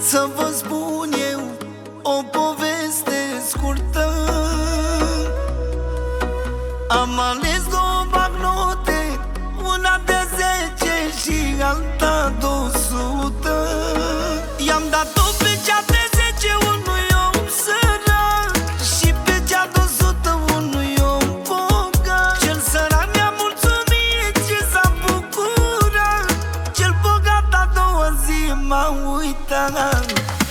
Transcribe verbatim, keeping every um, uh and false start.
Să vă spun eu o poveste scurtă. Am ales două bagnote, una de zece și alta de o sută. I-am dat-o pe cea de zece unui om sărac și pe cea de o sută unui om bogat. Cel sărac mi-a mulțumit și s-a bucurat, cel bogat a doua zi m-a uitat.